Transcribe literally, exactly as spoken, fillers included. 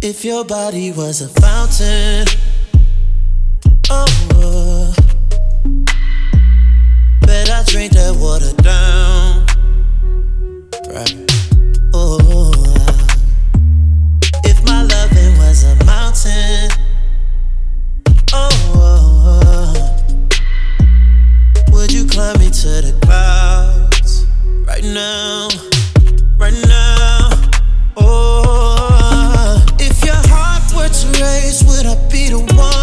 If your body was a fountain, oh, uh, bet I drink that water down, right? Oh, uh, if my loving was a mountain, oh, uh, would you climb me to the clouds right now, right now? Oh, if your heart were to race, would I be the one